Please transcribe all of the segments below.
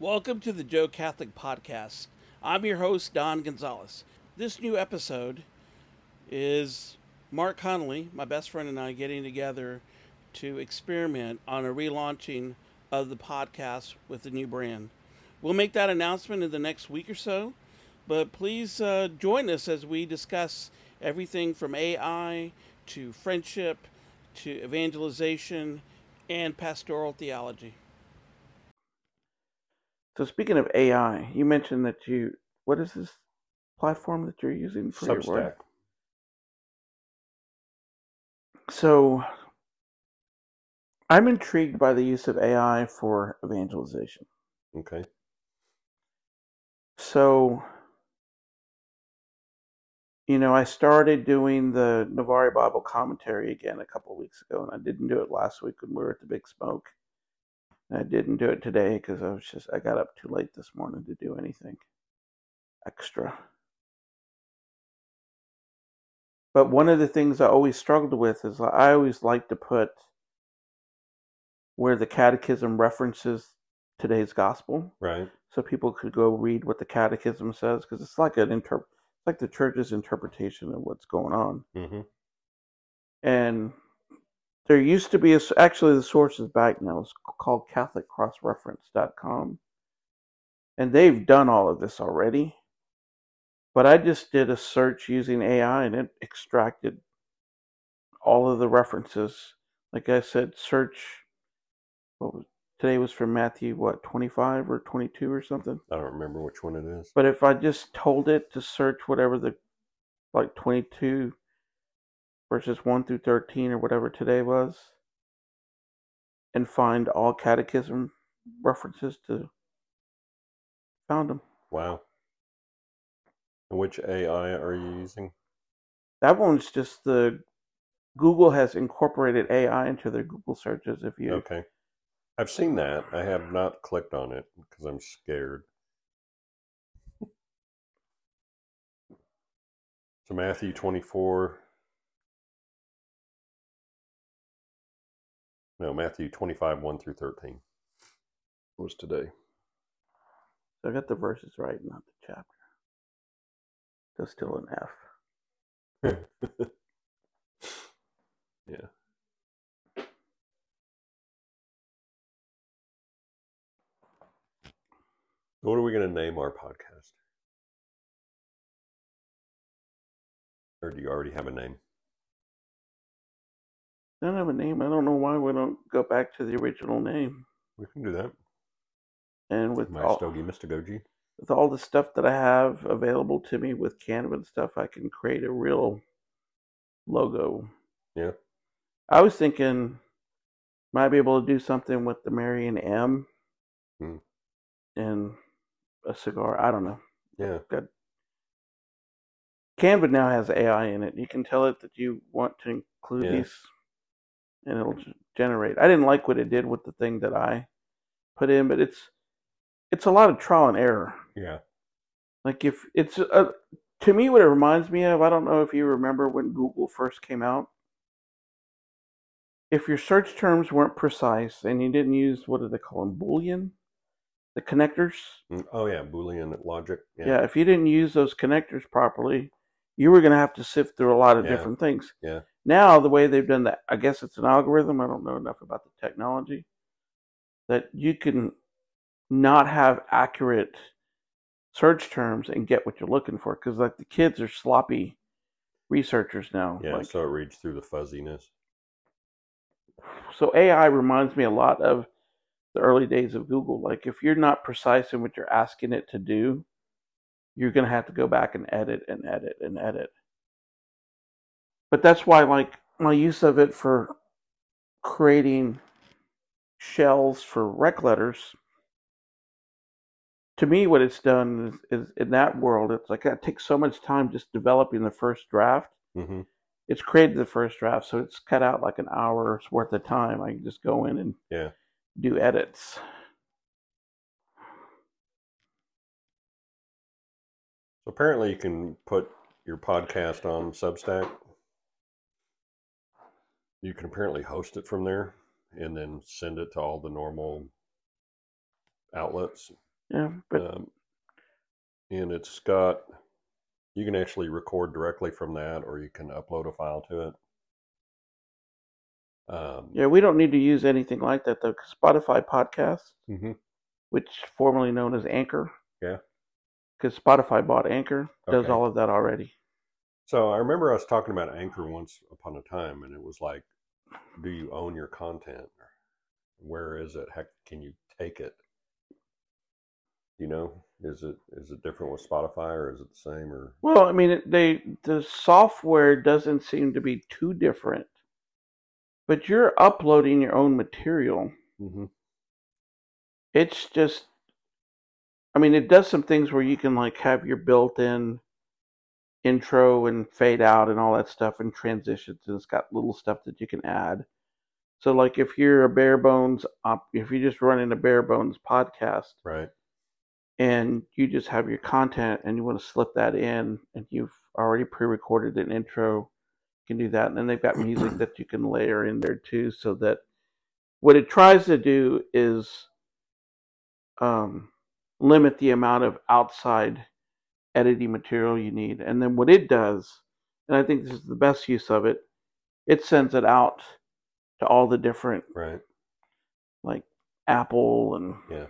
Welcome to the Joe Catholic Podcast. I'm your host, Don Gonzalez. This new episode is Mark Connolly, my best friend, and I getting together to experiment on a relaunching of the podcast with a new brand. We'll make that announcement in the next week or so, but please join us as we discuss everything from AI to friendship to evangelization and pastoral theology. So speaking of AI, you mentioned that what is this platform that you're using for your Substack. work? So I'm intrigued by the use of AI for evangelization. Okay. So, I started doing the Navari Bible commentary again a couple of weeks ago, and I didn't do it last week when we were at the Big Smoke. And I didn't do it today because I got up too late this morning to do anything extra. But one of the things I always struggled with is I always like to put where the catechism references today's gospel, Right. so people could go read what the catechism says, because it's like like the church's interpretation of what's going on. Mm-hmm. And there used to be actually the source is back now. It's called CatholicCrossReference.com, and they've done all of this already. But I just did a search using AI, and it extracted all of the references. Like I said, search. Today was from Matthew, 25 or 22 or something. I don't remember which one it is. But if I just told it to search whatever like 22 verses 1 through 13 or whatever today was, and find all catechism references found them. Wow. And which AI are you using? That one's just Google has incorporated AI into their Google searches. Okay. I've seen that. I have not clicked on it because I'm scared. So Matthew 24. No, Matthew 25, 1 through 13 was today. So I got the verses right, not the chapter. There's still an F. Yeah. What are we going to name our podcast? Or do you already have a name? I don't have a name. I don't know why we don't go back to the original name. We can do that. And with Stogie Mystagogy. with all the stuff that I have available to me with Canva and stuff, I can create a real logo. Yeah. I was thinking might be able to do something with the Marion M and a cigar. I don't know. Yeah. Canva now has AI in it. You can tell it that you want to include these, and it'll generate. I didn't like what it did with the thing that I put in, but it's a lot of trial and error. Yeah. Like if it's to me, what it reminds me of, I don't know if you remember when Google first came out. If your search terms weren't precise and you didn't use, what do they call them, Boolean, the connectors. Oh yeah, Boolean logic. Yeah, if you didn't use those connectors properly, you were going to have to sift through a lot of different things. Yeah. Now, the way they've done that, I guess it's an algorithm. I don't know enough about the technology, that you can not have accurate search terms and get what you're looking for. Because like the kids are sloppy researchers now. Yeah, so it reads through the fuzziness. So AI reminds me a lot of the early days of Google. Like if you're not precise in what you're asking it to do, you're going to have to go back and edit and edit and edit. But that's why, like, my use of it for creating shells for rec letters, to me, what it's done is in that world, it's like it takes so much time just developing the first draft. Mm-hmm. It's created the first draft, so it's cut out like an hour's worth of time. I can just go in and do edits. So apparently you can put your podcast on Substack. You can apparently host it from there and then send it to all the normal outlets. Yeah, but and it's got, you can actually record directly from that, or you can upload a file to it. Yeah, we don't need to use anything like that though. 'Cause Spotify podcasts, mm-hmm. which formerly known as Anchor, Yeah. because Spotify bought Anchor, does Okay. all of that already. So I remember us talking about Anchor once upon a time, and it was like, do you own your content? Where is it? Heck, can you take it? You know, is it different with Spotify, or is it the same? Or Well, I mean, the software doesn't seem to be too different, but you're uploading your own material. mm-hmm. It's just, I mean, it does some things where you can like have your built-in intro and fade out and all that stuff and transitions, and it's got little stuff that you can add. So, like, if you're a bare bones, if you're just running a bare bones podcast, right, and you just have your content and you want to slip that in, and you've already pre-recorded an intro, you can do that. And then they've got music that you can layer in there too, so that what it tries to do is limit the amount of outside editing material you need. And then what it does, and I think this is the best use of it, it sends it out to all the different, right, like Apple and yeah,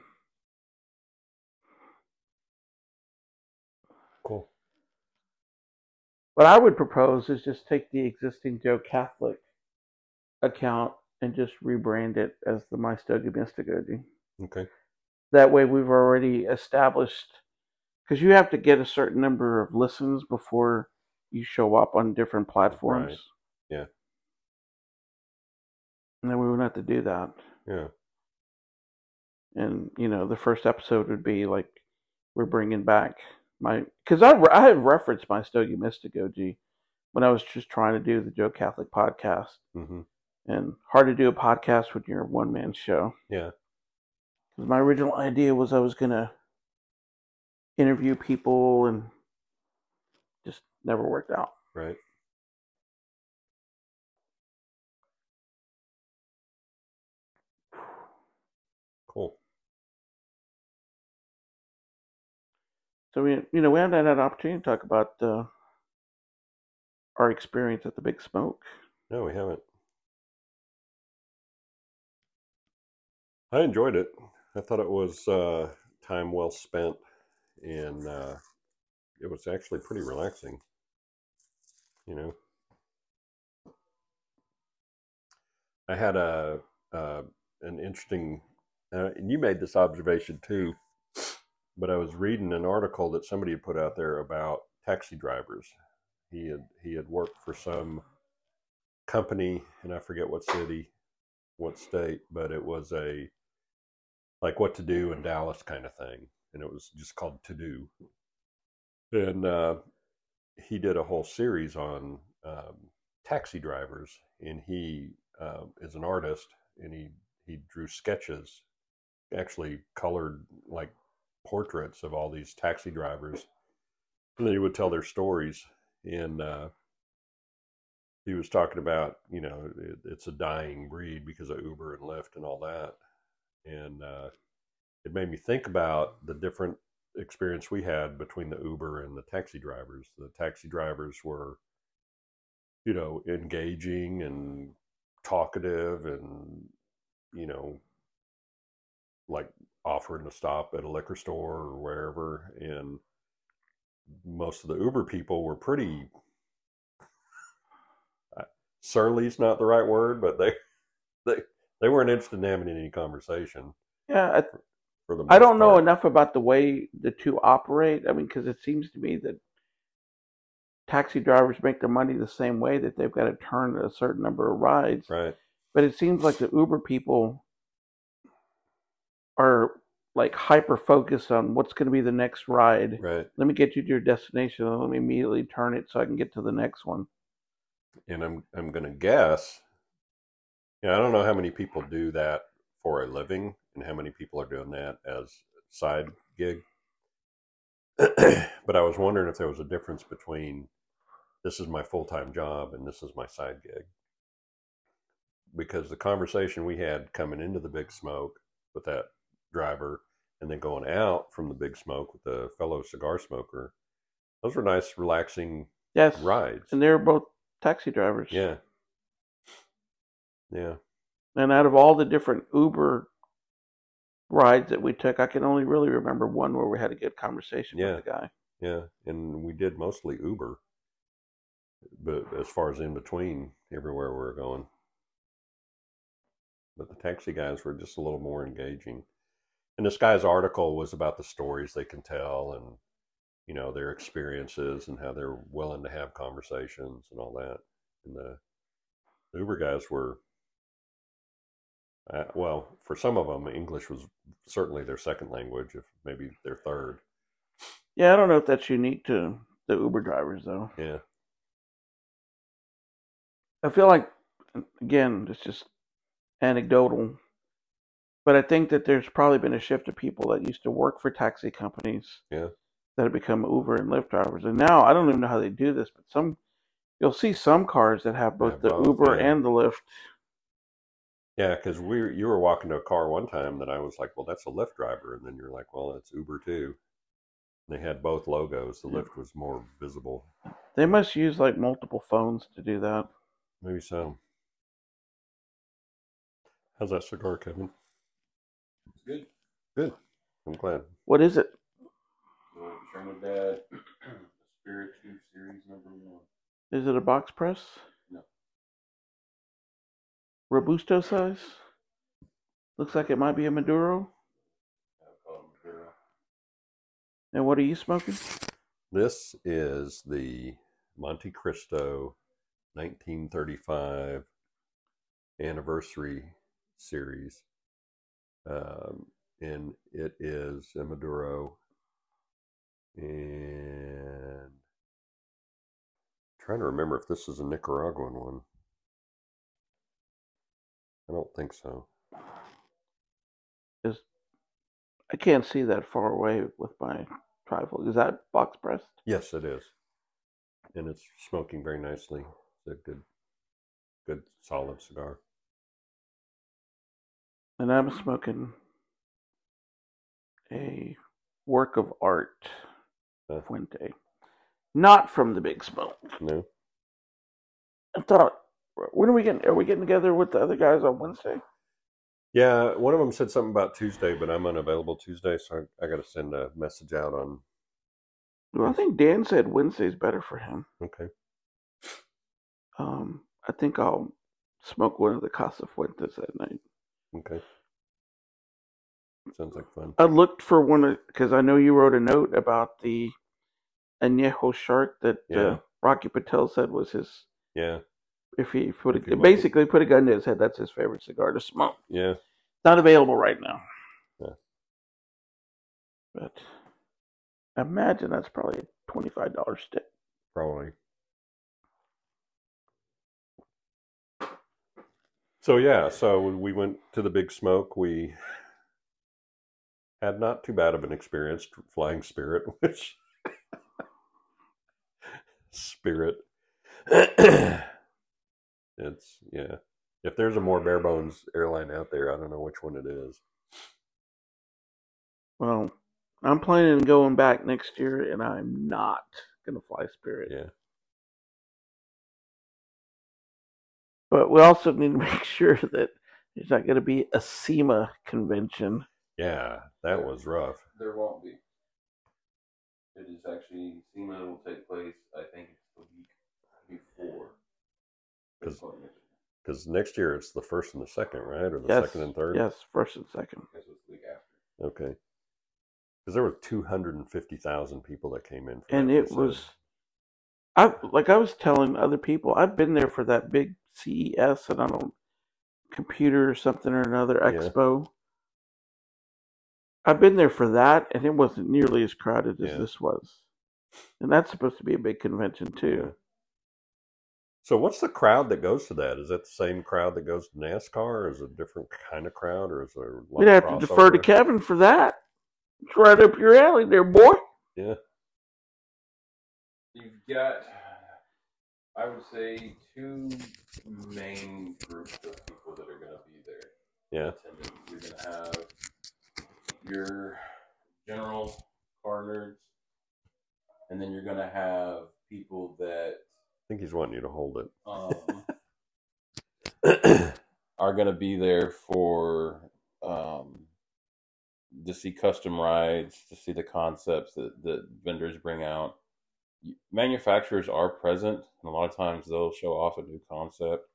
cool. what I would propose is just take the existing Joe Catholic account and just rebrand it as the My Stogie Mystagogy. Okay, That way we've already established, because you have to get a certain number of listens before you show up on different platforms. right, yeah, And then we wouldn't have to do that. yeah, And, you know, the first episode would be like, we're bringing back my, because I have referenced My Stogie Mystagogy when I was just trying to do the Joe Catholic podcast. mm-hmm. And hard to do a podcast when you're a one man show. Yeah, Because my original idea was I was going to interview people, and just never worked out. right. Cool. So we haven't had an opportunity to talk about our experience at the Big Smoke. No, we haven't. I enjoyed it. I thought it was time well spent, and it was actually pretty relaxing. You know, I had an interesting, and you made this observation too, but I was reading an article that somebody had put out there about taxi drivers. He had worked for some company, and I forget what city, what state, but it was a like what to do in Dallas kind of thing, and it was just called To Do. And he did a whole series on taxi drivers, and he is an artist, and he drew sketches, actually colored like portraits of all these taxi drivers, and then he would tell their stories. And he was talking about, you know, it's a dying breed because of Uber and Lyft and all that. And it made me think about the different experience we had between the Uber and the taxi drivers. The taxi drivers were, you know, engaging and talkative, and, you know, like offering to stop at a liquor store or wherever. And most of the Uber people were pretty, surly's not the right word, but they they weren't interested in having any conversation Yeah, for the I most don't know part. enough about the way the two operate. I mean, because it seems to me that taxi drivers make their money the same way, that they've got to turn a certain number of rides. Right. But it seems like the Uber people are like hyper focused on what's going to be the next ride. Right. Let me get you to your destination, and let me immediately turn it so I can get to the next one. And I'm going to guess, you know, I don't know how many people do that for a living and how many people are doing that as side gig. But I was wondering if there was a difference between this is my full-time job and this is my side gig. Because the conversation we had coming into the Big Smoke with that driver and then going out from the Big Smoke with a fellow cigar smoker. Those were nice, relaxing rides. And they were both taxi drivers. Yeah. Yeah. And out of all the different Uber rides that we took, I can only really remember one where we had a good conversation with the guy. Yeah, and we did mostly Uber, but as far as in between, everywhere we were going. But the taxi guys were just a little more engaging. And this guy's article was about the stories they can tell and, you know, their experiences and how they're willing to have conversations and all that. And the Uber guys were, well, for some of them, English was certainly their second language, if maybe their third. Yeah, I don't know if that's unique to the Uber drivers, though. Yeah. I feel like, again, it's just anecdotal, but I think that there's probably been a shift of people that used to work for taxi companies that have become Uber and Lyft drivers. And now, I don't even know how they do this, but you'll see some cars that have both the Uber and the Lyft. Yeah, because you were walking to a car one time that I was like, well, that's a Lyft driver. And then you're like, well, it's Uber too. And they had both logos. The Lyft was more visible. They must use like multiple phones to do that. Maybe so. How's that cigar, Kevin? It's good. Good. I'm glad. What is it? Trinidad Spirit 2 Series #1. Is it a box press? No. Robusto size? Looks like it might be a Maduro. I'll call it Maduro. And what are you smoking? This is the Monte Cristo 1935 anniversary series. And it is a Maduro. And I'm trying to remember if this is a Nicaraguan one. I don't think so. I can't see that far away with my trifle. Is that box pressed? Yes, it is. And it's smoking very nicely. It's a good solid cigar. And I'm smoking a work of art Fuente. Not from the Big Smoke. No. I thought, when are we getting together with the other guys on Wednesday? Yeah, one of them said something about Tuesday, but I'm unavailable Tuesday, so I got to send a message out on. Well, I think Dan said Wednesday's better for him. Okay. I think I'll smoke one of the Casa Fuentes that night. Okay. Sounds like fun. I looked for one because I know you wrote a note about the Añejo Shark that Rocky Patel said was his. Yeah. If he basically put a gun to his head, that's his favorite cigar to smoke. Yeah. Not available right now. Yeah. But I imagine that's probably a $25 stick. Probably. So yeah, so we went to the Big Smoke. We had not too bad of an experience flying Spirit, which Spirit. It's If there's a more bare bones airline out there, I don't know which one it is. Well, I'm planning on going back next year, and I'm not going to fly Spirit. Yeah. But we also need to make sure that there's not going to be a SEMA convention. Yeah, that was rough. There won't be. It is actually, SEMA will take place, I think it's the week before. Because next year it's the first and the second, right? Or the second and third? Yes, first and second. Because it's the week after. Okay. Because there were 250,000 people that came in. And it was, I was telling other people, I've been there for that big CES, and I don't, computer or something or another expo. I've been there for that, and it wasn't nearly as crowded as this was. And that's supposed to be a big convention, too. Yeah. So what's the crowd that goes to that? Is that the same crowd that goes to NASCAR, or is it a different kind of crowd, or is there a lot We'd have to defer to Kevin for that. It's right up your alley there, boy. Yeah. You've got, I would say, two main groups of people that are going to be there. Yeah. You're going to have your general car nerds, and then you're gonna have people that I think he's wanting you to hold it. Are gonna be there for to see custom rides, to see the concepts that vendors bring out. Manufacturers are present, and a lot of times they'll show off a new concept.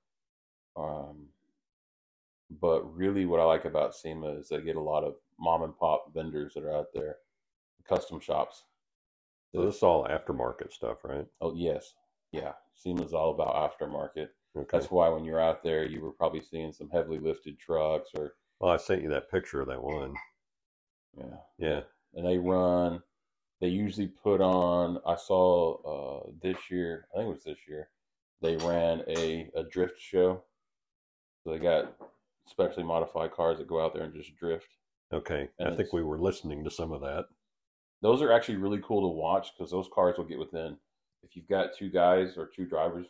But really, what I like about SEMA is they get a lot of mom and pop vendors that are out there, custom shops. So this is all aftermarket stuff, right? Oh yes, yeah. SEMA's all about aftermarket. Okay. That's why when you're out there, you were probably seeing some heavily lifted trucks or. Well, I sent you that picture of that one. Yeah. Yeah. And they run. They usually put on. I saw this year. I think it was this year. They ran a drift show. So they got specially modified cars that go out there and just drift. Okay. And I think we were listening to some of that. Those are actually really cool to watch because those cars will get within. If you've got two guys or two drivers,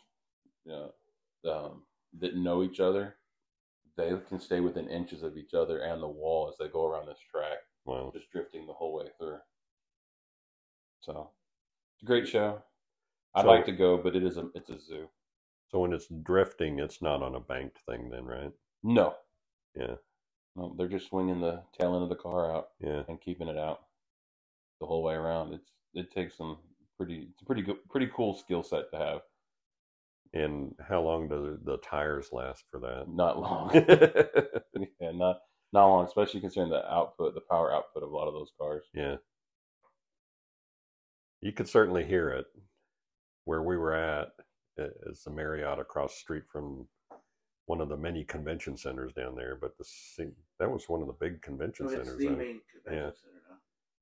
that know each other, they can stay within inches of each other and the wall as they go around this track. Wow. Just drifting the whole way through. So it's a great show. I'd like to go, but it's a zoo. So when it's drifting, it's not on a banked thing then, right? No. Yeah. No, they're just swinging the tail end of the car out. Yeah. And keeping it out the whole way around. It takes some pretty cool skill set to have. And how long do the tires last for that? Not long. Yeah, not long, especially considering the power output of a lot of those cars. Yeah. You could certainly hear it where we were at. It's the Marriott across the street from one of the many convention centers down there. But that was one of the big convention centers. It's the main convention center now.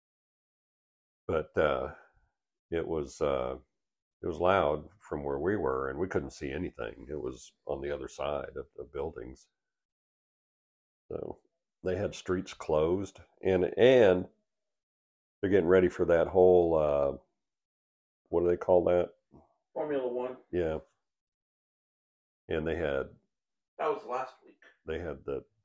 But it was loud from where we were, and we couldn't see anything. It was on the other side of the buildings. So they had streets closed, and they're getting ready for that whole what do they call that? Formula One. Yeah. And that was last week. They had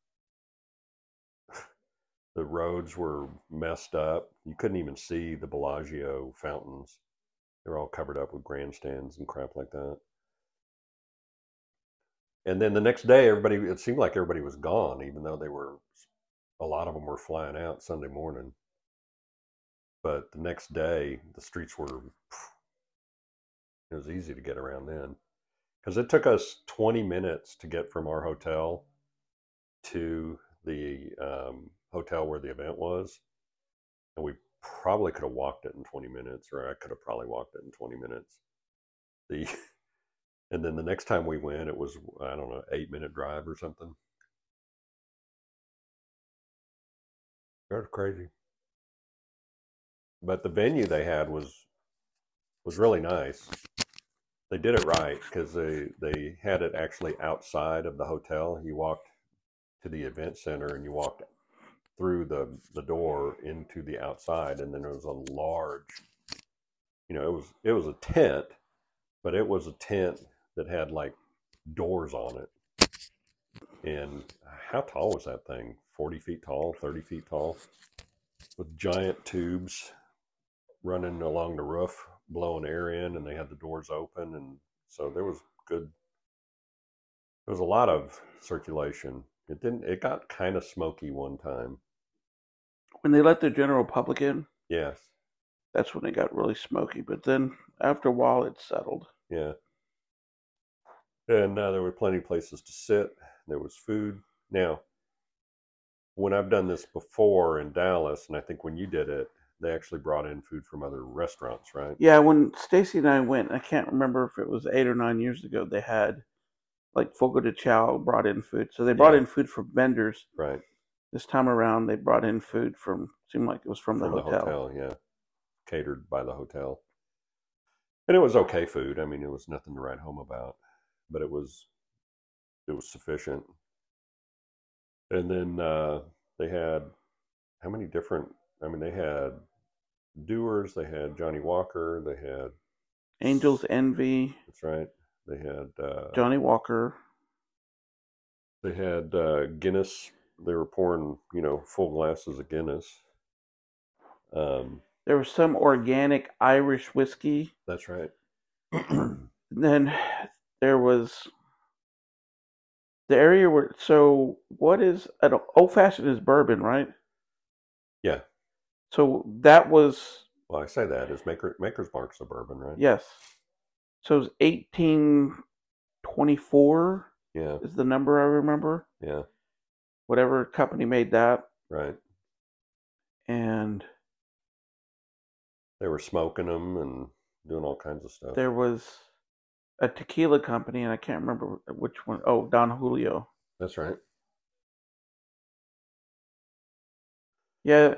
the roads were messed up. You couldn't even see the Bellagio fountains. They're all covered up with grandstands and crap like that. And then the next day, it seemed like everybody was gone, even though a lot of them were flying out Sunday morning. But the next day, the streets it was easy to get around then. Because it took us 20 minutes to get from our hotel to the hotel where the event was. And we probably could have walked it in 20 minutes, or I could have probably walked it in 20 minutes. And then the next time we went, it was, I don't know, 8-minute drive or something. That's crazy. But the venue they had was really nice. They did it right because they had it actually outside of the hotel. You walked to the event center and you walked through the door into the outside, and then there was a large, it was a tent, but it was a tent that had like doors on it. And how tall was that thing? 40 feet tall, 30 feet tall, with giant tubes running along the roof, blowing air in, and they had the doors open. And so there was a lot of circulation. It got kind of smoky one time. When they let the general public in? Yes. That's when it got really smoky. But then after a while, it settled. Yeah. And there were plenty of places to sit. There was food. Now, when I've done this before in Dallas, and I think when you did it, they actually brought in food from other restaurants, right? Yeah, when Stacy and I went, I can't remember if it was 8 or 9 years ago, they had like Fogo de Chao brought in food. So they brought in food from vendors. Right. This time around, they brought in food seemed like it was from the hotel. Yeah. Catered by the hotel. And it was okay food. I mean, it was nothing to write home about, but it was sufficient. And then they had they had Doers, they had Johnny Walker, they had Angel's Envy. That's right. They had Johnny Walker. They had Guinness. They were pouring, full glasses of Guinness. There was some organic Irish whiskey. That's right. And then there was the area where. So what is an old fashioned is bourbon, right? Yeah. So that was Well, I say that is Maker's Mark's a bourbon, right? yes. So it was 1824 Yeah. is the number I remember. Yeah. Whatever company made that, Right. and They were smoking them and doing all kinds of stuff. there was a tequila company, and I can't remember which one. Oh, Don Julio. That's right. Yeah,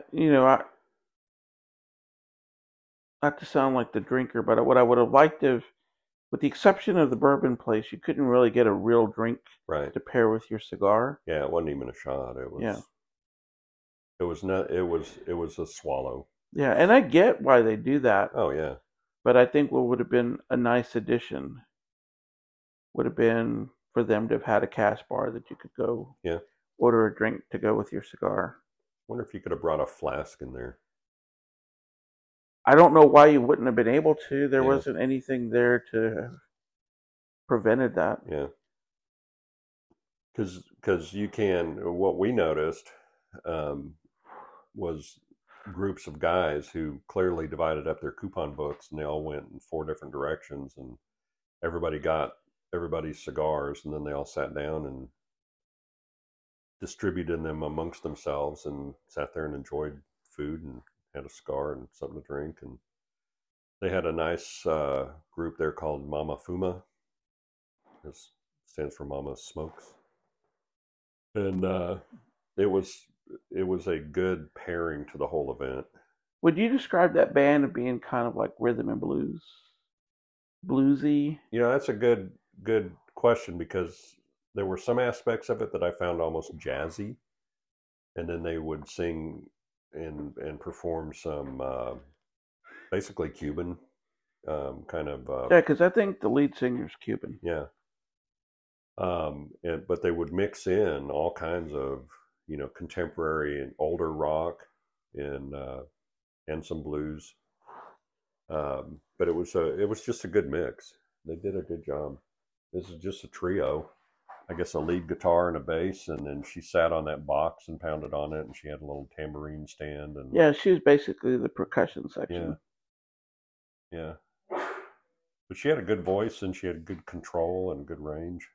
not to sound like the drinker, but what I would have liked to, with the exception of the bourbon place, you couldn't really get a real drink Right. to pair with your cigar. Yeah, it wasn't even a shot. It was. Yeah. It was not. It was a swallow. Yeah, and I get why they do that, Oh yeah. but I think what would have been a nice addition would have been for them to have had a cash bar that you could go Yeah. order a drink to go with your cigar. Wonder if you could have brought a flask in there. I don't know why you wouldn't have been able to. There Yeah. wasn't anything there to have prevented that. Yeah. Because you can. What we noticed was groups of guys who clearly divided up their coupon books, and they all went in 4 different directions, and everybody got everybody's cigars, and then they all sat down and distributed them amongst themselves and sat there and enjoyed food and had a cigar and something to drink. And they had a nice group there called Mama Fuma. This stands for Mama Smokes. And it was a good pairing to the whole event. Would you describe that band as being kind of like rhythm and blues? Bluesy? That's a good question, because there were some aspects of it that I found almost jazzy, and then they would sing and perform some basically Cuban kind of Yeah, because I think the lead singer's Cuban. yeah. But they would mix in all kinds of contemporary and older rock and some blues. But it was just a good mix. They did a good job. This is just a trio. I guess a lead guitar and a bass, and then she sat on that box and pounded on it, and she had a little tambourine stand. And Yeah, she was basically the percussion section. Yeah. But she had a good voice, and she had good control and good range.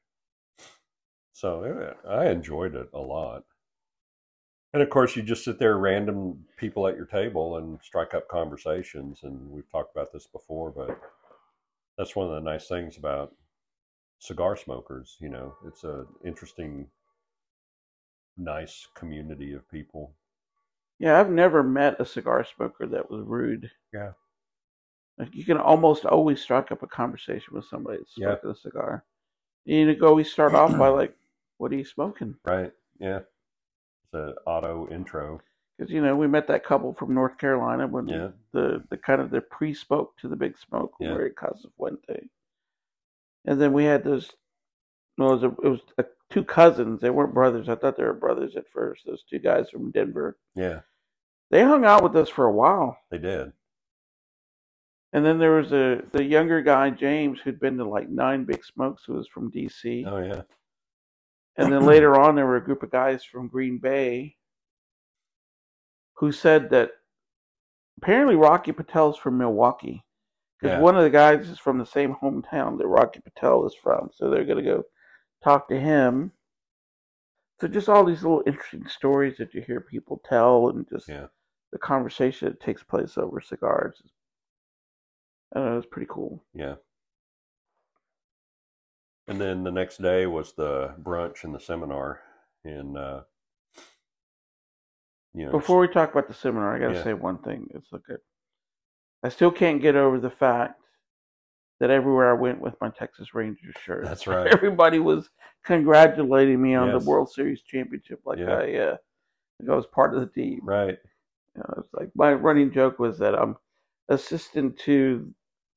So I enjoyed it a lot. And of course, you just sit there, random people at your table, and strike up conversations. And we've talked about this before, but that's one of the nice things about cigar smokers. It's an interesting, nice community of people. Yeah, I've never met a cigar smoker that was rude. Yeah. Like, you can almost always strike up a conversation with somebody that's smoking a cigar. You always start off by like, "What are you smoking?" Right. Yeah. It's an auto intro. Because we met that couple from North Carolina when the kind of the pre-smoke to the big smoke, Mary Casafuente, and then we had those. No, it was 2 cousins. They weren't brothers. I thought they were brothers at first. Those 2 guys from Denver. Yeah. They hung out with us for a while. They did. And then there was the younger guy, James, who'd been to like 9 big smokes, who was from D.C. Oh yeah. And then later on, there were a group of guys from Green Bay who said that apparently Rocky Patel's from Milwaukee. Because one of the guys is from the same hometown that Rocky Patel is from. So they're going to go talk to him. So just all these little interesting stories that you hear people tell, and just the conversation that takes place over cigars. I don't know, it's pretty cool. Yeah. And then the next day was the brunch and the seminar. And, before we talk about the seminar, I got to say one thing. It's like I still can't get over the fact that everywhere I went with my Texas Rangers shirt, that's right, everybody was congratulating me on the World Series championship, like I was part of the team. Right. It's like my running joke was that I'm assistant to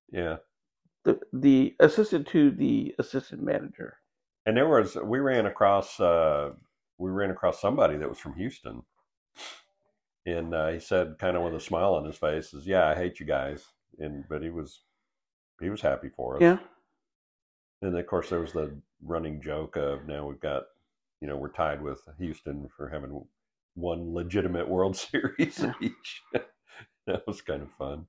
the assistant to the assistant manager. And we ran across somebody that was from Houston. And he said, kind of with a smile on his face, "Is yeah, I hate you guys." But he was happy for us. Yeah. And of course, there was the running joke of now we've got, we're tied with Houston for having one legitimate World Series each. That was kind of fun.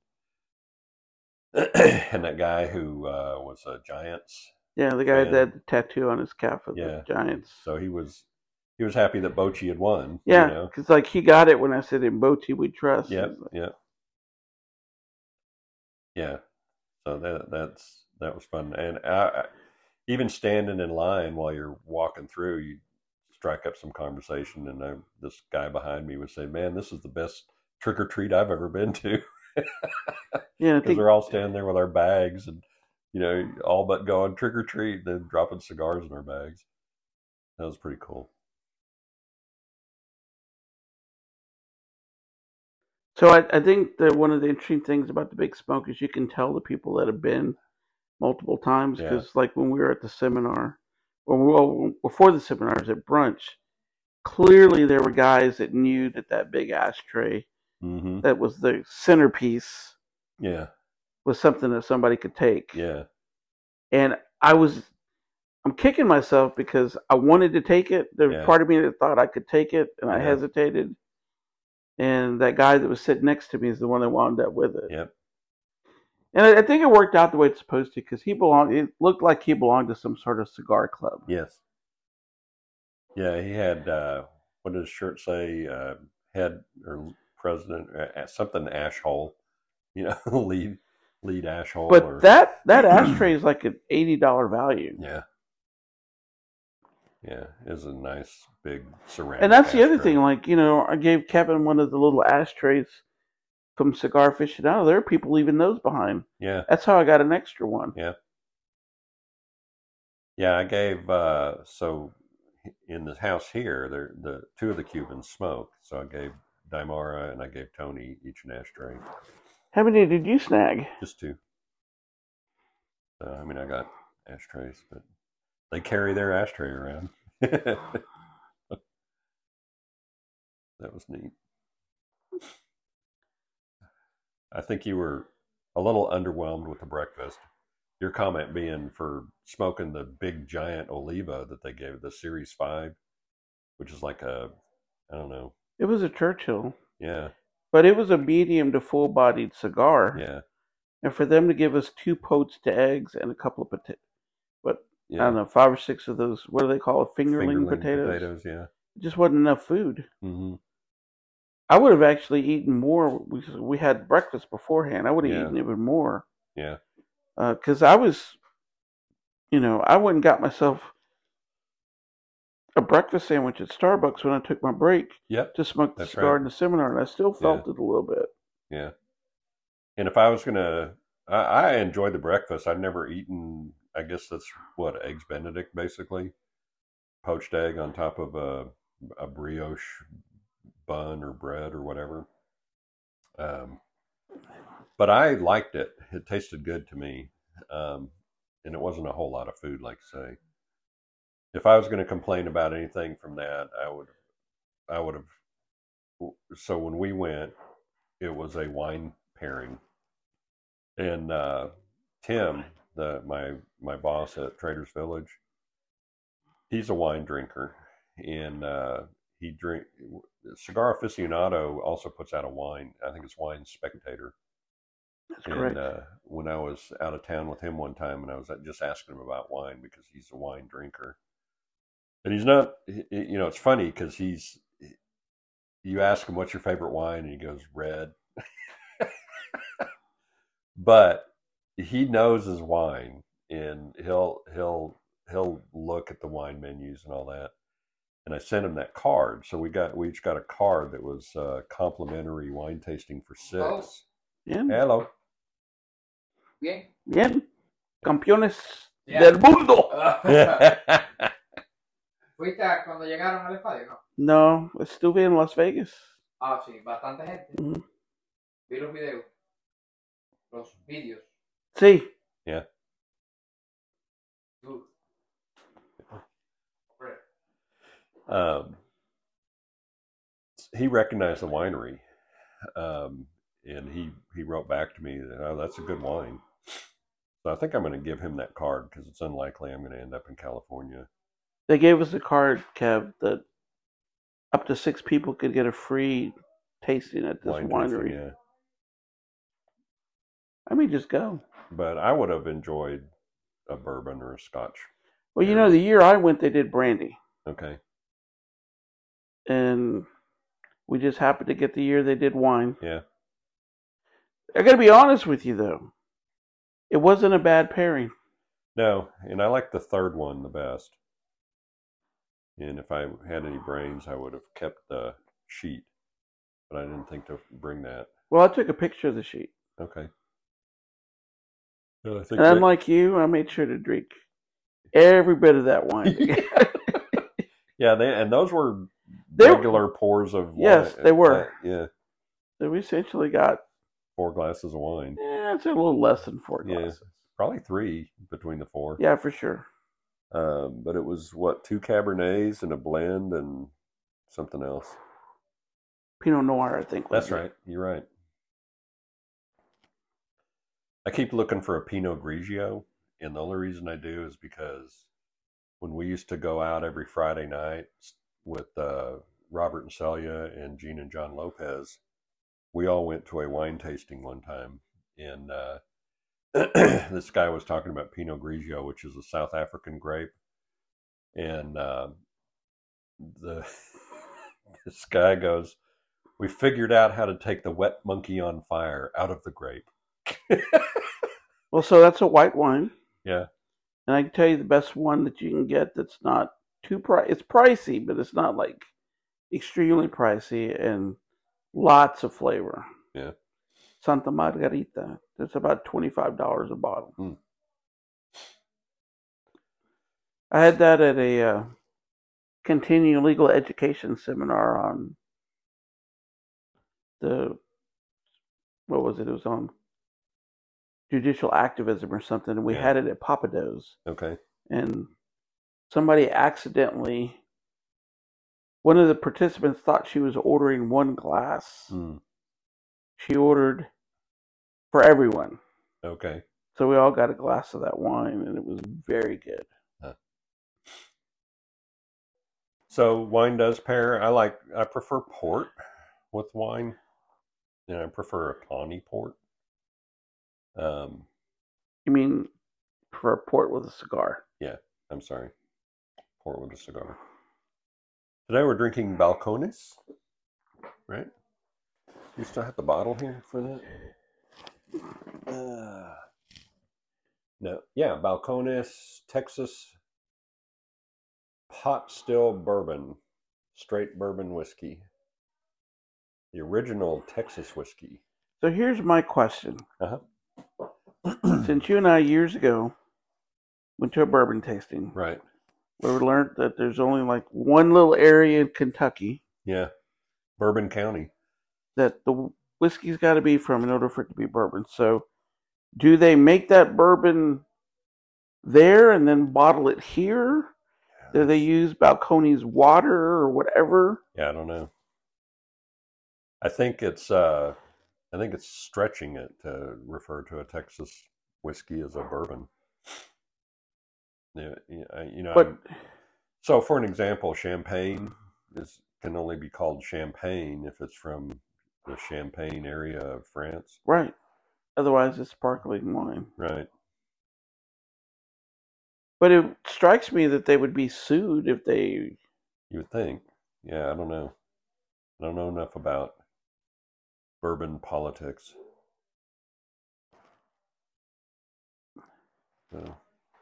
And that guy who was a Giants. Yeah, the guy that had the tattoo on his calf of the Giants. So he was happy that Bochy had won. Yeah, because like he got it when I said in Bochy we trust. Yep, yeah. So that was fun, and even standing in line while you're walking through, you strike up some conversation. And this guy behind me was saying, "Man, this is the best trick or treat I've ever been to." Yeah, because they're all standing there with our bags and all but going trick or treat, then dropping cigars in our bags. That was pretty cool. So I think that one of the interesting things about the Big Smoke is you can tell the people that have been multiple times, because like when we were at the seminar, before the seminars at brunch, clearly there were guys that knew that big ashtray that was the centerpiece was something that somebody could take. Yeah. And I'm kicking myself because I wanted to take it. There's part of me that thought I could take it, and I hesitated. And that guy that was sitting next to me is the one that wound up with it. Yep. And I think it worked out the way it's supposed to, because it looked like he belonged to some sort of cigar club. Yes. Yeah, he had, what did his shirt say? Head or president, something ash hole, lead ash hole. But that ashtray is like an $80 value. Yeah. Yeah, it was a nice big ceramic. And that's the other thing. Like, I gave Kevin one of the little ashtrays from Cigar Aficionado. There are people leaving those behind. Yeah. That's how I got an extra one. Yeah. Yeah, I gave, so in the house here, the two of the Cubans smoke. So I gave Daimara and I gave Tony each an ashtray. How many did you snag? Just two. So, I got ashtrays, but they carry their ashtray around. That was neat. I think you were a little underwhelmed with the breakfast. Your comment being for smoking the big giant Oliva that they gave, the Series 5, which is like I don't know. It was a Churchill. Yeah. But it was a medium to full-bodied cigar. Yeah. And for them to give us 2 poached eggs and a couple of potatoes, I don't know, 5 or 6 of those, what do they call it, fingerling potatoes? Yeah. It just wasn't enough food. Mm-hmm. I would have actually eaten more. We had breakfast beforehand. I would have eaten even more. Yeah. Because I was, I went and got myself a breakfast sandwich at Starbucks when I took my break to smoke the cigar in the seminar, and I still felt it a little bit. Yeah. And if I was going to, I enjoyed the breakfast. I've never eaten, I guess that's what, Eggs Benedict, basically. Poached egg on top of a brioche bun or bread or whatever. But I liked it. It tasted good to me. And it wasn't a whole lot of food, like I say. If I was going to complain about anything from that, I would have. So when we went, it was a wine pairing. And Tim, my boss at Traders Village, he's a wine drinker, and Cigar Aficionado also puts out a wine. I think it's Wine Spectator. That's correct. And when I was out of town with him one time, and I was just asking him about wine because he's a wine drinker, and he's not. It's funny because you ask him what's your favorite wine, and he goes red. But he knows his wine, and he'll look at the wine menus and all that. And I sent him that card, so we each got a card that was complimentary wine tasting for 6. Oh. Yeah. Hello. Bien. Bien. Campeones del mundo. ¿Fuiste cuando llegaron al estadio, no? No, estuve en Las Vegas. Ah, sí, bastante gente. Mm-hmm. Vi los videos. Los vídeos. Sí. Yeah. Good. he recognized the winery, and he wrote back to me that, oh, that's a good wine. So I think I'm going to give him that card because it's unlikely I'm going to end up in California. They gave us a card, Kev, that up to 6 people could get a free tasting at this Wine winery. tasting, yeah. I mean, just go. But I would have enjoyed a bourbon or a Scotch. Well, you know, the year I went, they did brandy. Okay. And we just happened to get the year they did wine. Yeah. I got to be honest with you, though. It wasn't a bad pairing. No, and I like the third one the best. And if I had any brains, I would have kept the sheet. But I didn't think to bring that. Well, I took a picture of the sheet. Okay. No, I think And unlike you, I made sure to drink every bit of that wine. yeah, and those were They were- regular pours of wine. Yes, they were. Yeah, So we essentially got, 4 glasses of wine. it's a little less than 4 Yeah. glasses. Probably 3 between the 4. Yeah, for sure. But it was, 2 Cabernets and a blend and something else. Pinot Noir, I think. That's right. You're right. I keep looking for a Pinot Grigio, and the only reason I do is because when we used to go out every Friday night with Robert and Celia and Gene and John Lopez, we all went to a wine tasting one time, and this guy was talking about Pinot Grigio, which is a South African grape, and this guy goes, "We figured out how to take the wet monkey on fire out of the grape." Well, so that's a white wine. Yeah. And I can tell you the best one that you can get that's not too it's pricey, but it's not like extremely pricey, and lots of flavor. Yeah. Santa Margarita. It's about $25 a bottle. Mm. I had that at a continuing legal education seminar on what was it? It was on judicial activism or something, and we had it at Papados. Okay. And somebody accidentally, one of the participants thought she was ordering one glass. Mm. She ordered for everyone. Okay. So we all got a glass of that wine, and it was very good. Huh. So wine does pair. I prefer port with wine, and I prefer a tawny port. You mean for a port with a cigar? Yeah, I'm sorry. Port with a cigar. Today we're drinking Balcones, right? You still have the bottle here for that? No. Yeah, Balcones, Texas pot still bourbon, straight bourbon whiskey. The original Texas whiskey. So here's my question. Uh-huh. Since you and I years ago went to a bourbon tasting, Right. where we learned that there's only like one little area in Kentucky, Yeah. Bourbon County. that the whiskey's got to be from in order for it to be bourbon. So do they make that bourbon there and then bottle it here? Do they use Balcones water or whatever? Yeah, I don't know. I think it's stretching it to refer to a Texas whiskey as a bourbon. Yeah, But so for an example, champagne can only be called champagne if it's from the Champagne area of France. right. Otherwise, it's sparkling wine. Right. But it strikes me that they would be sued if they... You would think. Yeah, I don't know. I don't know enough about bourbon politics. So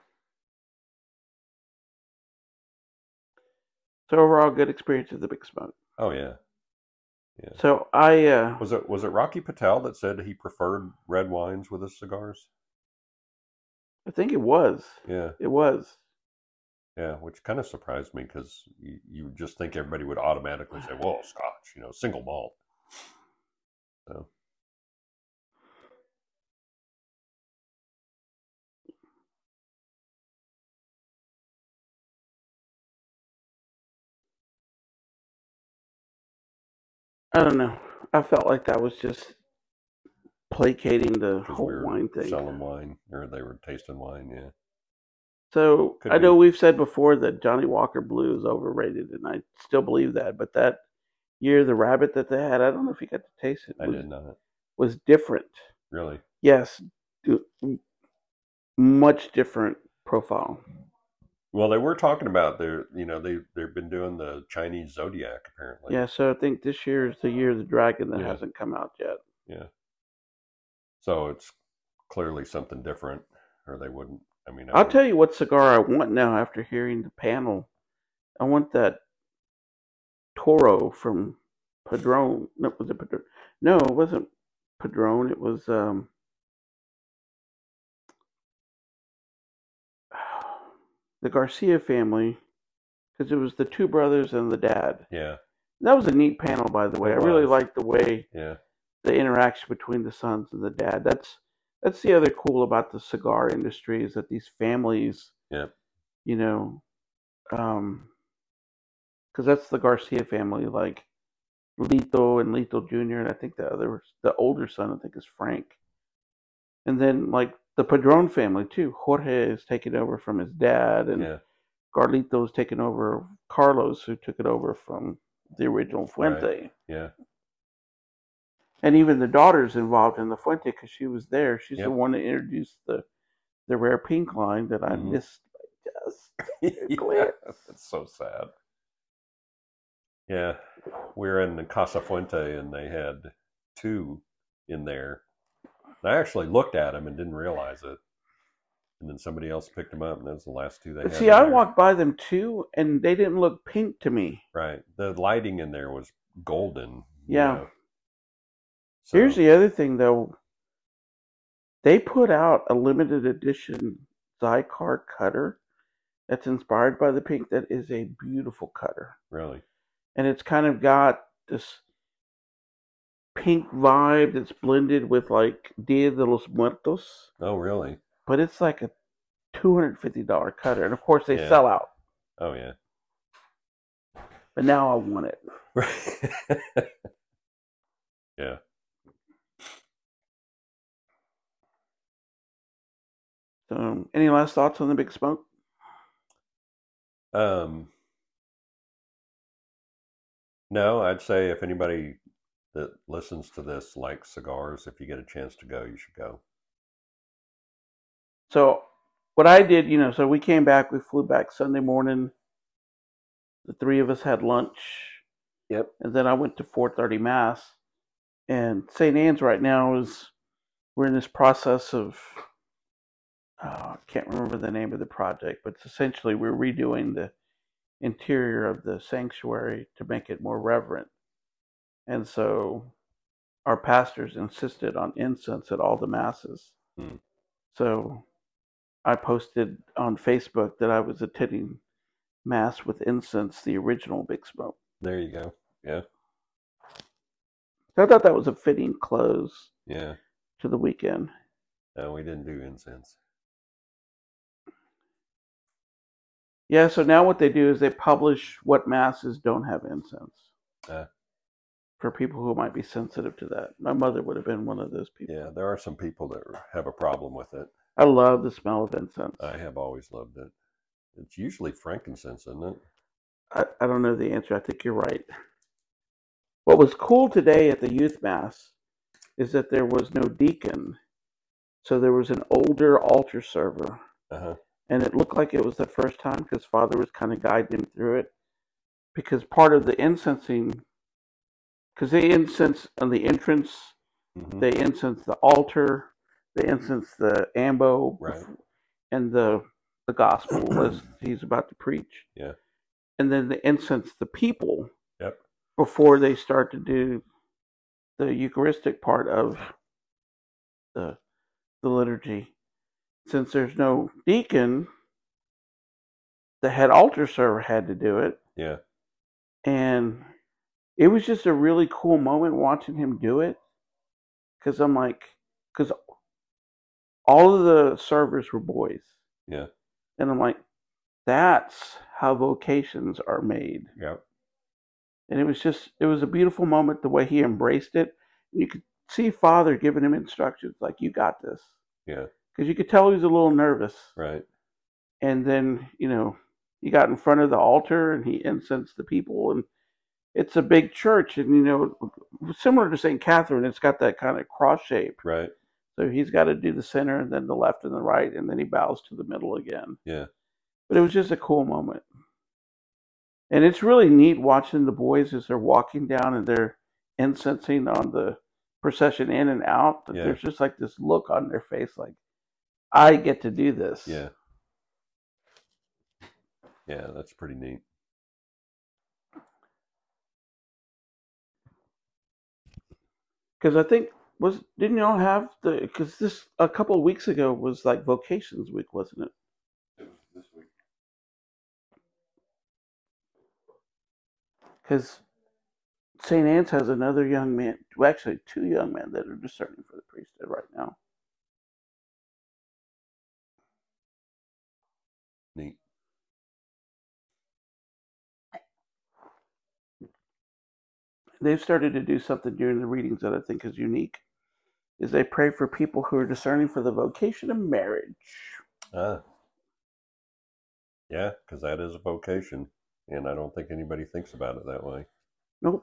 overall, good experience at the Big Smoke. oh yeah. Yeah. So I... Was it Rocky Patel that said he preferred red wines with his cigars? I think it was. Yeah. It was. Yeah, which kind of surprised me because you just think everybody would automatically say, well, Scotch, single malt. So I don't know. I felt like that was just placating the Because whole we were wine thing. selling wine, or they were tasting wine. Yeah, So could I know be. we've said before that Johnny Walker Blue is overrated, and I still believe that. But that year, the rabbit that they had, I don't know if you got to taste it. I did not Was different. really. Yes, much different profile. Well, they were talking about they've been doing the Chinese Zodiac apparently. Yeah, so I think this year is the year of the dragon that Yeah. hasn't come out yet. Yeah. So it's clearly something different, or they wouldn't. I mean, I'll tell you what cigar I want now after hearing the panel. I want that Toro from Padron. No, was it Padron? No, it wasn't Padron. It was the Garcia family, because it was the two brothers and the dad. Yeah. That was a neat panel, by the way. It I really was. liked the way Yeah. the interaction between the sons and the dad. That's the other cool about the cigar industry is that these families, Yeah. you know, because that's the Garcia family, like Lito and Lito Jr. and I think the older son, I think, is Frank. And then like the Padron family too. Jorge is taking over from his dad, and Yeah. Carlito's taking over Carlos, who took it over from the original Fuente. Right. Yeah. And even the daughter's involved in the Fuente because she was there. She's Yep. the one that introduced the rare pink line that I Mhm. missed by just a Yeah, glance. that's so sad. Yeah, we were in the Casa Fuente and they had two in there. I actually looked at them and didn't realize it. And then somebody else picked them up, and those were the last two they But had. see, in I there. walked by them too, and they didn't look pink to me. Right. The lighting in there was golden. Yeah. So, Here's the other thing, though. They put out a limited edition Zycar cutter that's inspired by the pink. That is a beautiful cutter. really. And it's kind of got this pink vibe that's blended with like Dia de los Muertos. Oh, really? But it's like a $250 cutter. And of course, they Yeah. sell out. Oh, yeah. But now I want it. Yeah. So, any last thoughts on the Big Smoke? No, I'd say if anybody that listens to this likes cigars, if you get a chance to go, you should go. So, what I did, so we came back, we flew back Sunday morning. The three of us had lunch. Yep. And then I went to 4:30 Mass. And St. Anne's right now we're in this process of, I can't remember the name of the project, but it's essentially we're redoing the interior of the sanctuary to make it more reverent. And so our pastors insisted on incense at all the masses. So I posted on Facebook that I was attending Mass with incense, the original Big Smoke. There you go. Yeah. So I thought that was a fitting close Yeah. to the weekend. No, we didn't do incense. Yeah, so now what they do is they publish what masses don't have incense for people who might be sensitive to that. My mother would have been one of those people. Yeah, there are some people that have a problem with it. I love the smell of incense. I have always loved it. It's usually frankincense, isn't it? I don't know the answer. I think you're right. What was cool today at the youth mass is that there was no deacon. So there was an older altar server. Uh-huh. And it looked like it was the first time because Father was kind of guiding him through it. Because part of the incensing, because they incense on the entrance, they incense the altar, they incense the ambo, right, and the gospel as he's about to preach. Yeah. And then they incense the people. Yep. Before they start to do the Eucharistic part of the liturgy. Since there's no deacon, the head altar server had to do it. Yeah. And it was just a really cool moment watching him do it. Because I'm like, because all of the servers were boys. Yeah. And I'm like, that's how vocations are made. Yep. And it was a beautiful moment the way he embraced it. You could see Father giving him instructions like, you got this. Yeah. Because you could tell he was a little nervous. Right. And then, he got in front of the altar and he incensed the people. And it's a big church. And, similar to St. Catherine, it's got that kind of cross shape. Right. So he's got to do the center and then the left and the right. And then he bows to the middle again. Yeah. But it was just a cool moment. And it's really neat watching the boys as they're walking down and they're incensing on the procession in and out. That There's just like this look on their face like, I get to do this. Yeah. Yeah, that's pretty neat. Because I think, didn't y'all have because this a couple of weeks ago was like Vocations Week, wasn't it? It was this week. Because St. Anne's has another young man, well, actually 2 young men that are discerning for the priesthood right now. Neat. They've started to do something during the readings that I think is unique. Is they pray for people who are discerning for the vocation of marriage. Yeah, because that is a vocation, and I don't think anybody thinks about it that way. Nope.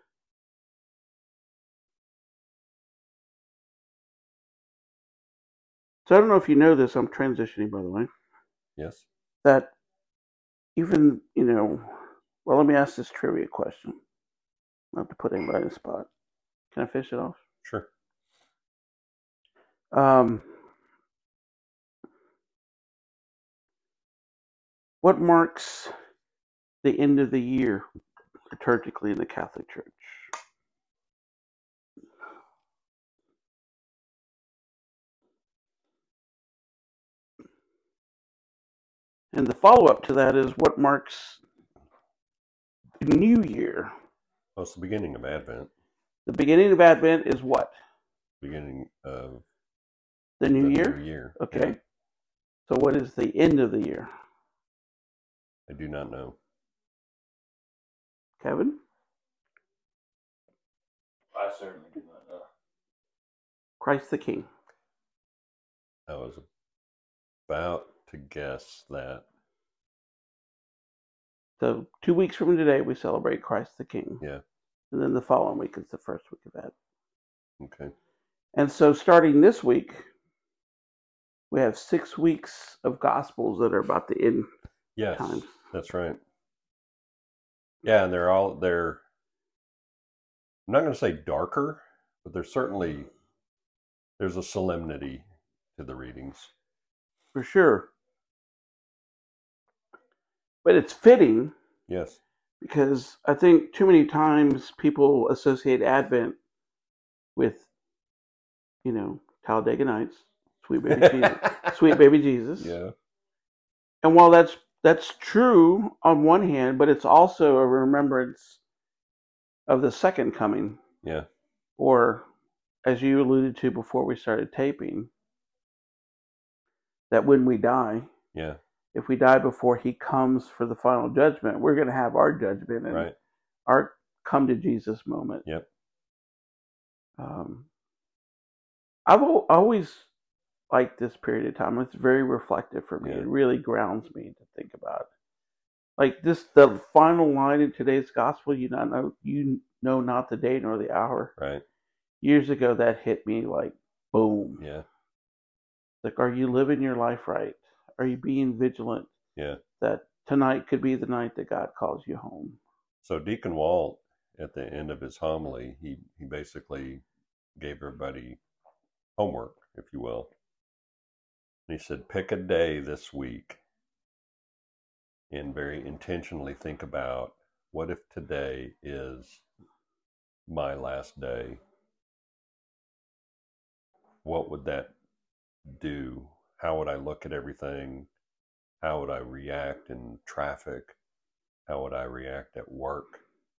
So I don't know if you know this. I'm transitioning, by the way. Yes. That even, well, let me ask this trivia question. Not to put anybody in the spot. Can I finish it off? Sure. What marks the end of the year liturgically in the Catholic Church? And the follow-up to that is what marks the New Year? Well, it's the beginning of Advent. The beginning of Advent is what? Beginning of the New Year? New Year. Okay. Yeah. So what is the end of the year? I do not know. Kevin? I certainly do not know. Christ the King. I was about to guess that. So 2 weeks from today, we celebrate Christ the King. Yeah. And then the following week is the first week of Advent. Okay. And so starting this week, we have 6 weeks of Gospels that are about the end Yes, times. that's right. Yeah, and they're I'm not going to say darker, but there's a solemnity to the readings. For sure. But it's fitting. Yes. Because I think too many times people associate Advent with, Talladega Nights, Sweet Baby Jesus. Sweet Baby Jesus. Yeah. And while that's true on one hand, but it's also a remembrance of the second coming. Yeah. Or, as you alluded to before we started taping, that when we die, yeah, if we die before he comes for the final judgment, we're going to have our judgment and right. our come to Jesus moment. Yep. I've always liked this period of time. It's very reflective for me. Yeah. It really grounds me to think about. Like the final line in today's gospel, you know not the day nor the hour. Right. Years ago, that hit me like boom. Yeah. Like, are you living your life right? Are you being vigilant? Yeah. That tonight could be the night that God calls you home. So Deacon Walt, at the end of his homily, he basically gave everybody homework, if you will. And he said, pick a day this week and very intentionally think about, what if today is my last day? What would that do? How would I look at everything? How would I react in traffic? How would I react at work?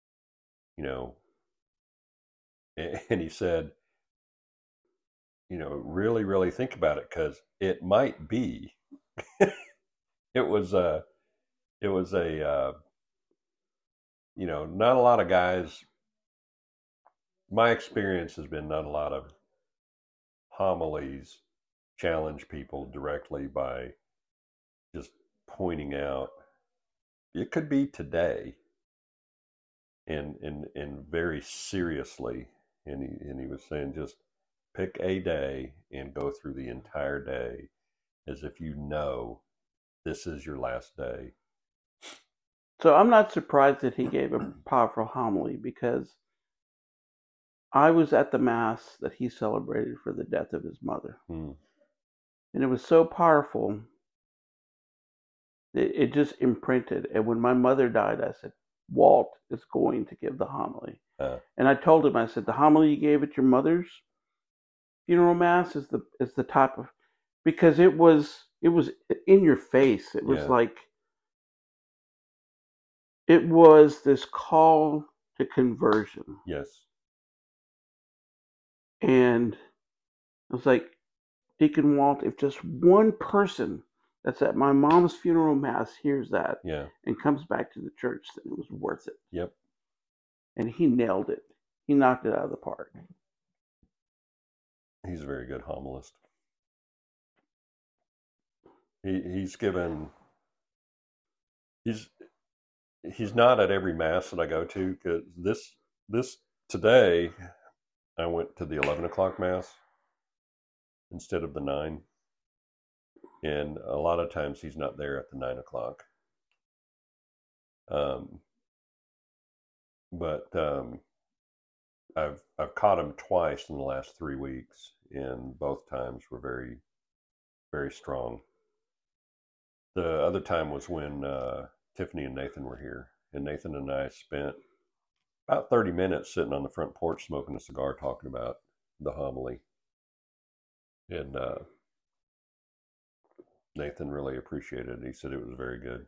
And he said, really, really think about it, because it might be. It was a not a lot of guys. My experience has been not a lot of homilies challenge people directly by just pointing out it could be today and very seriously. And he was saying just pick a day and go through the entire day as if this is your last day. So I'm not surprised that he gave a powerful homily, because I was at the mass that he celebrated for the death of his mother. And it was so powerful that it just imprinted. And when my mother died, I said, Walt is going to give the homily. And I told him, I said, the homily you gave at your mother's funeral mass is the type of, because it was in your face. It was like, it was this call to conversion. Yes. And I was like, Deacon Walt, if just one person that's at my mom's funeral mass hears that and comes back to the church, then it was worth it. Yep. And he nailed it. He knocked it out of the park. He's a very good homilist. He's not at every mass that I go to, because this today I went to the 11 o'clock mass instead of the 9. And a lot of times he's not there at the 9 o'clock. But I've caught him twice in the last 3 weeks, and both times were very, very strong. The other time was when Tiffany and Nathan were here, and Nathan and I spent about 30 minutes sitting on the front porch smoking a cigar talking about the homily. And Nathan really appreciated it. He said it was very good.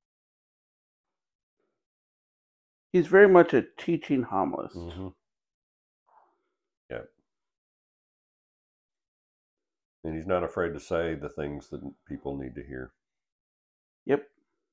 He's very much a teaching homilist. Mm-hmm. Yeah. And he's not afraid to say the things that people need to hear. Yep.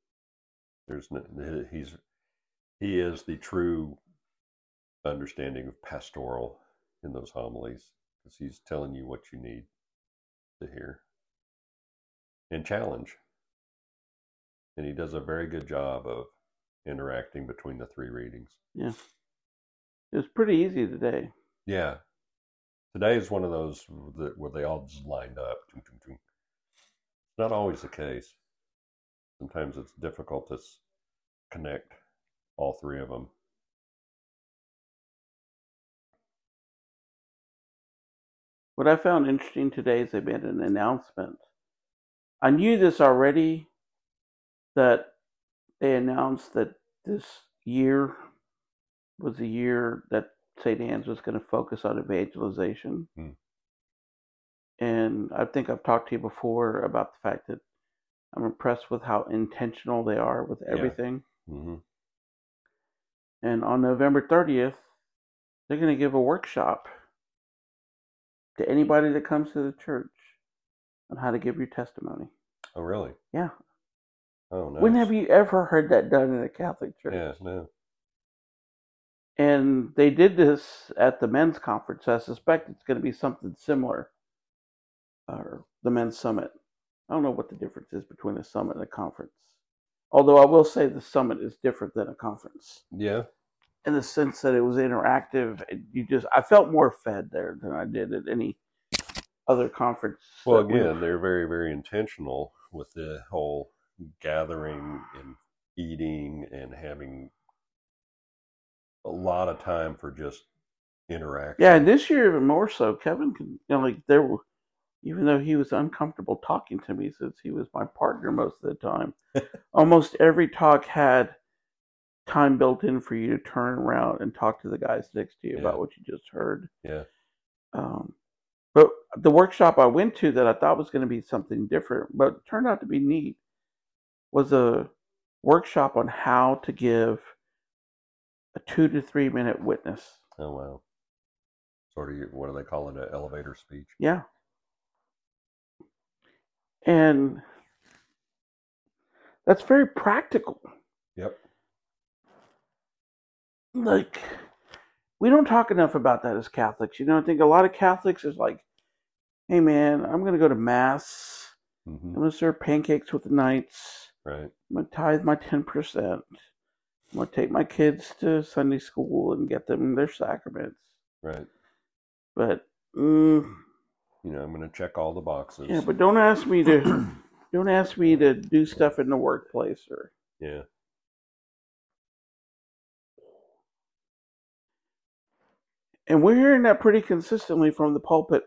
He is the true understanding of pastoral in those homilies, because he's telling you what you need to hear and challenge. And he does a very good job of interacting between the 3 readings. Yeah. It was pretty easy today. Yeah. Today is one of those where they all just lined up. It's not always the case. Sometimes it's difficult to connect all 3 of them. What I found interesting today is they made an announcement. I knew this already, that they announced that this year was the year that St. Anne's was going to focus on evangelization. And I think I've talked to you before about the fact that I'm impressed with how intentional they are with everything. Mm-hmm. And on November 30th, they're going to give a workshop to anybody that comes to the church on how to give your testimony. Oh, really? Yeah. Oh, nice. When have you ever heard that done in a Catholic church? Yeah, no. And they did this at the men's conference. So I suspect it's going to be something similar, or the men's summit. I don't know what the difference is between a summit and a conference. Although I will say the summit is different than a conference. Yeah. In the sense that it was interactive. I felt more fed there than I did at any other conference. Well, again, they're very, very intentional with the whole gathering and eating and having a lot of time for just interaction. Yeah, and this year even more so. Kevin even though he was uncomfortable talking to me since he was my partner most of the time, almost every talk had time built in for you to turn around and talk to the guys next to you about what you just heard. Yeah. But the workshop I went to that I thought was going to be something different, but turned out to be neat, was a workshop on how to give a 2 to 3 minute witness. Oh, wow. Sort of, what do they call it? An elevator speech? Yeah. And that's very practical. Yep. like, we don't talk enough about that as Catholics. I think a lot of Catholics is like, hey man, I'm going to go to Mass. I'm going to serve pancakes with the Knights. Right. I'm going to tithe my 10%. I'm going to take my kids to Sunday school and get them their sacraments. Right. But, I'm going to check all the boxes. Yeah, but don't ask me to do stuff in the workplace or. Yeah. And we're hearing that pretty consistently from the pulpit.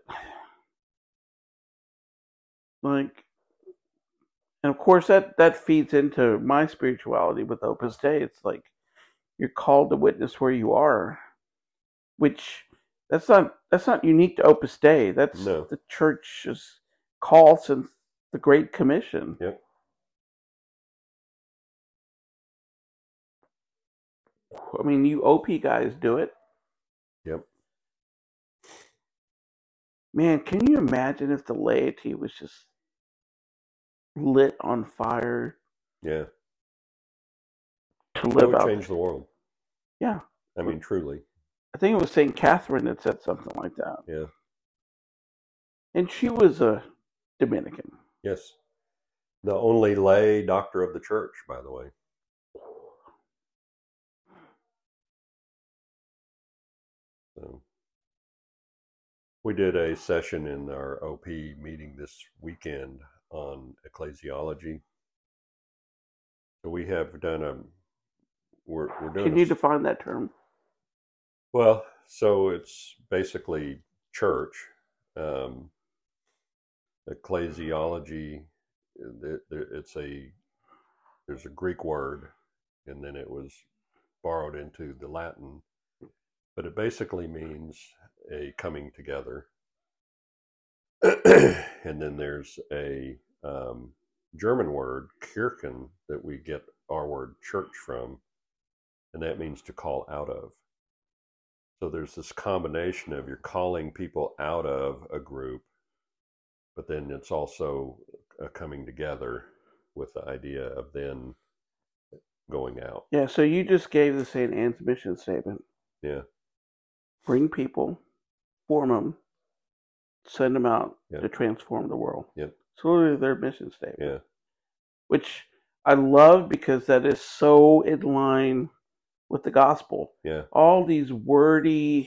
Like, and of course that feeds into my spirituality with Opus Dei. It's like you're called to witness where you are, which that's not unique to Opus Dei. That's the church's call since the Great Commission. Yep. I mean, you OP guys do it. Yep. Man, can you imagine if the laity was just lit on fire? Yeah. To live out. Change the world. Yeah. I mean, truly. I think it was St. Catherine that said something like that. Yeah. And she was a Dominican. Yes. The only lay doctor of the church, by the way. So, we did a session in our OP meeting this weekend on ecclesiology. So we have done we're doing. Can you define that term? Well, so it's basically church. Ecclesiology. There's a Greek word, and then it was borrowed into the Latin, but it basically means a coming together. And then there's a German word, Kirchen, that we get our word church from, and that means to call out of. So there's this combination of you're calling people out of a group, but then it's also a coming together with the idea of then going out. Yeah, so you just gave the St. Anne's mission statement. Yeah. Bring people, form them, send them out to transform the world. Yep. So literally their mission statement. Yeah. Which I love because that is so in line with the gospel. Yeah. All these wordy,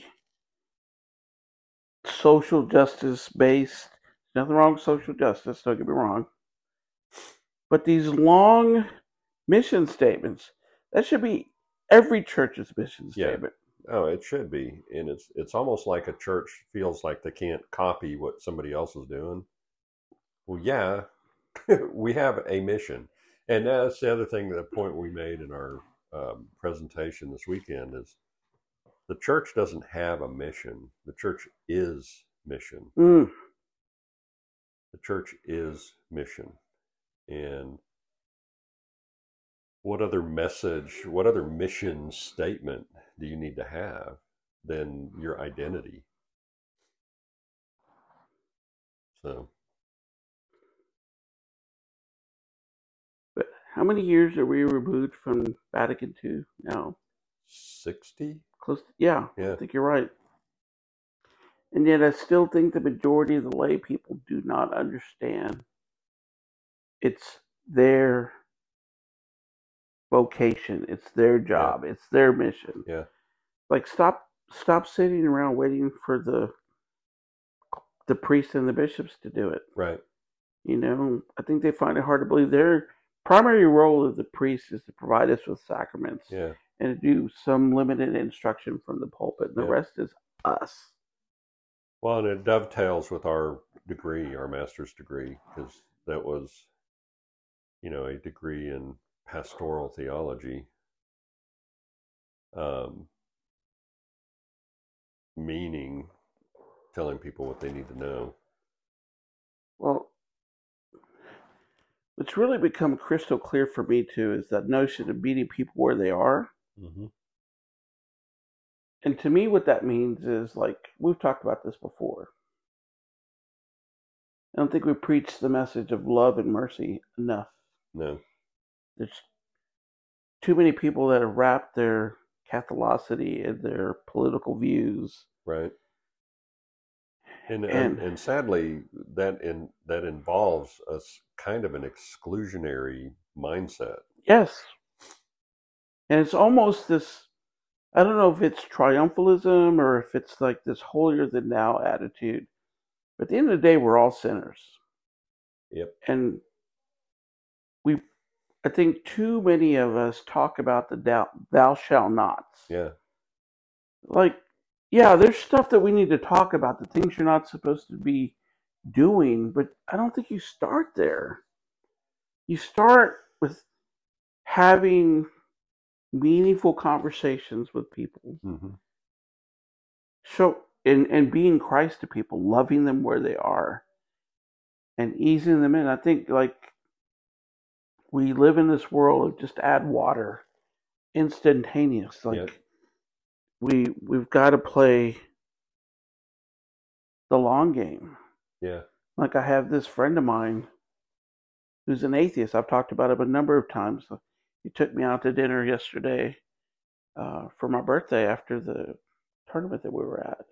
social justice based, nothing wrong with social justice, don't get me wrong. But these long mission statements, that should be every church's mission statement. Oh, it should be. And it's almost like a church feels like they can't copy what somebody else is doing. Well, yeah, we have a mission. And that's the other thing, the point we made in our presentation this weekend is the church doesn't have a mission. The church is mission. The church is mission. And what other message, what other mission statement do you need to have than your identity? So. But how many years are we removed from Vatican II now? 60? Close. Yeah, I think you're right. And yet I still think the majority of the lay people do not understand it's their vocation, it's their job, it's their mission. Yeah. Like stop sitting around waiting for the priests and the bishops to do it. Right. I think they find it hard to believe their primary role of the priest is to provide us with sacraments. Yeah. And to do some limited instruction from the pulpit. And the rest is us. Well, and it dovetails with our degree, our master's degree, because that was, a degree in pastoral theology, meaning telling people what they need to know. Well, what's really become crystal clear for me, too, is that notion of meeting people where they are. Mm-hmm. And to me, what that means is, like, we've talked about this before. I don't think we preach the message of love and mercy enough. No. There's too many people that have wrapped their Catholicity and their political views. Right. And And sadly, that involves kind of an exclusionary mindset. yes, and it's almost this, I don't know if it's triumphalism or if it's like this holier than thou attitude. But at the end of the day, we're all sinners. Yep. And I think too many of us talk about the thou shalt nots. Yeah. Like, yeah, there's stuff that we need to talk about, the things you're not supposed to be doing, but I don't think you start there. You start with having meaningful conversations with people. Mm-hmm. And being Christ to people, loving them where they are and easing them in. I think like we live in this world of just add water, instantaneous. Like Yep. we've got to play the long game. Yeah. Like I have this friend of mine who's an atheist. I've talked about him a number of times. He took me out to dinner yesterday for my birthday after the tournament that we were at.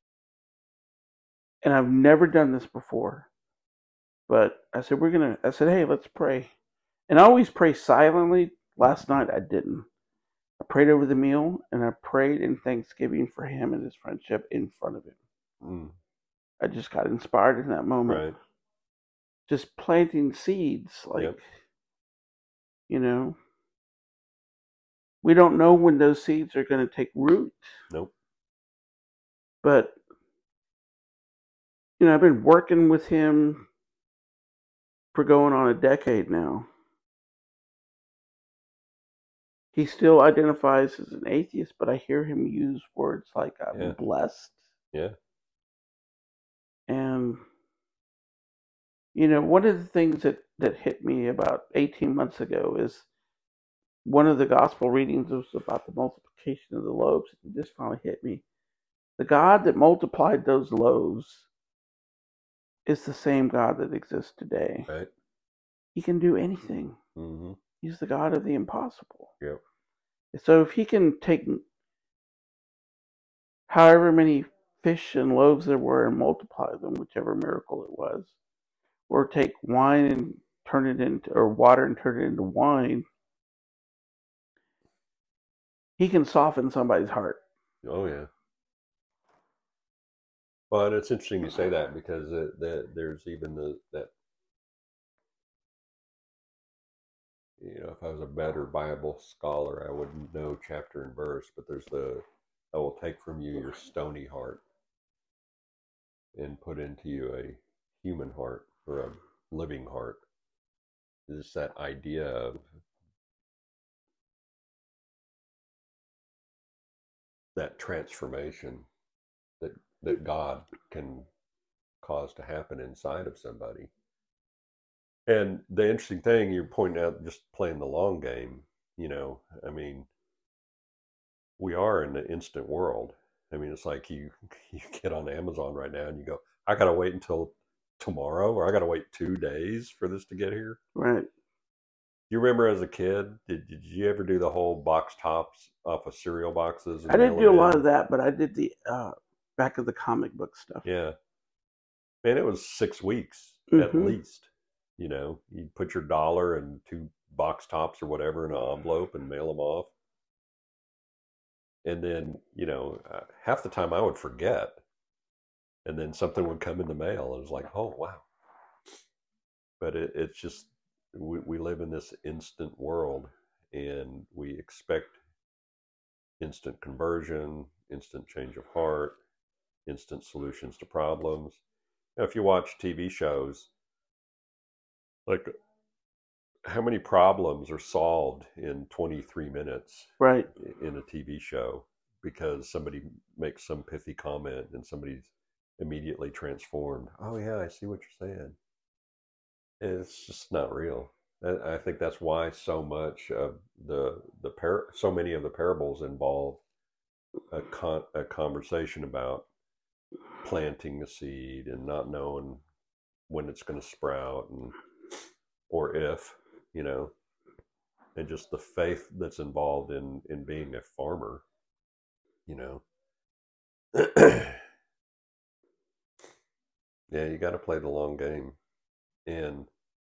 And I've never done this before. But I said, hey, let's pray. And I always pray silently. Last night I didn't. I prayed over the meal and I prayed in thanksgiving for him and his friendship in front of him. Mm. I just got inspired in that moment. Right. Just planting seeds, like, Yep. you know, we don't know when those seeds are going to take root. Nope. But, you know, I've been working with him for going on a decade now. He still identifies as an atheist, but I hear him use words like I'm blessed. Yeah. And, you know, one of the things that hit me about 18 months ago is one of the gospel readings was about the multiplication of the loaves. It just finally hit me. The God that multiplied those loaves is the same God that exists today. Right. He can do anything. Mm-hmm. He's the God of the impossible. Yep. So if he can take however many fish and loaves there were and multiply them, whichever miracle it was, or take wine and turn it into, or water and turn it into wine, he can soften somebody's heart. Oh yeah. Well, and it's interesting you say that because there's even that. You know, if I was a better Bible scholar, I would know chapter and verse. But there's I will take from you your stony heart and put into you a human heart or a living heart. It's that idea of that transformation that God can cause to happen inside of somebody. And the interesting thing you're pointing out, just playing the long game, you know, I mean, we are in the instant world. I mean, it's like you get on Amazon right now and you go, I got to wait until tomorrow, or I got to wait 2 days for this to get here. Right. You remember as a kid, did you ever do the whole box tops off of cereal boxes? I didn't do a lot of that, but I did the back of the comic book stuff. Yeah. Man, it was 6 weeks at least. You know, you'd put your dollar and 2 box tops or whatever in an envelope and mail them off. And then, you know, half the time I would forget. And then something would come in the mail. It was like, oh, wow. But it's just, we live in this instant world and we expect instant conversion, instant change of heart, instant solutions to problems. Now, if you watch TV shows, like how many problems are solved in 23 minutes right in a TV show because somebody makes some pithy comment and somebody's immediately transformed. Oh yeah, I see what you're saying. It's just not real. I think that's why so much of so many of the parables involve a conversation about planting the seed and not knowing when it's going to sprout or if, you know. and just the faith that's involved in being a farmer, you know. Yeah, you got to play the long game. And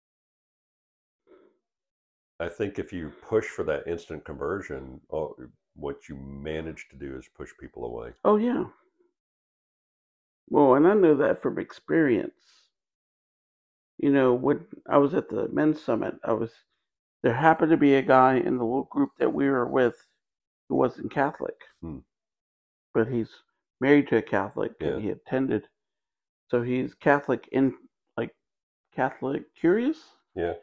I think if you push for that instant conversion, what you manage to do is push people away. Oh, yeah. Well, and I know that from experience. You know, when I was at the men's summit, there happened to be a guy in the little group that we were with who wasn't Catholic, but he's married to a Catholic and he attended. So he's Catholic Catholic curious. Yeah.